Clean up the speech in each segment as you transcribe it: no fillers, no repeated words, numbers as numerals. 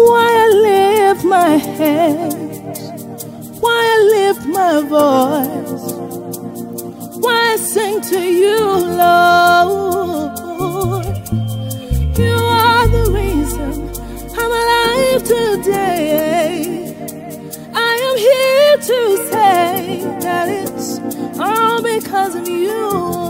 Why I lift my hands, why I lift my voice, why I sing to you, Lord. You are the reason I'm alive today. I am here to say that it's all because of you.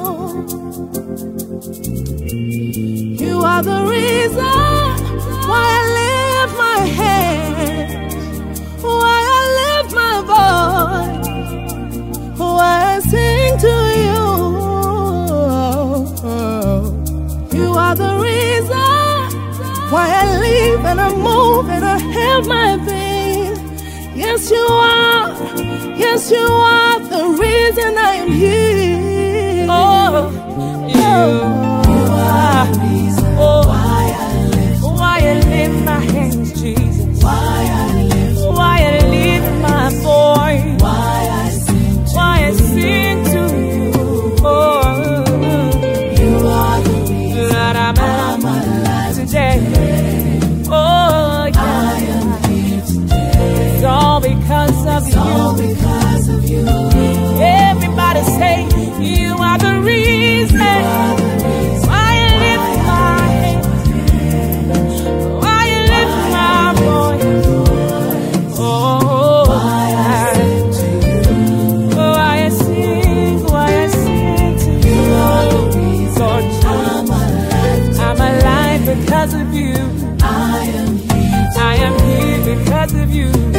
You are the reason why I lift my hands, why I lift my voice, why I sing to you. You are the reason why I live and I move and I have my being. Yes, you are. Yes, you are the reason I am here. Oh, you are the reason why I lift my hands, Jesus. Why I lift my voice. Why I sing to you. Oh, you are the reason that I'm alive today. Oh, yeah. I am here today. It's all because of you. It's all because of you. Everybody say, you are the reason. Why I lift my hands. Why I lift my voice. Oh, why I sing to you. Why I sing to you. You are the reason I'm alive because of you. I am here because of you.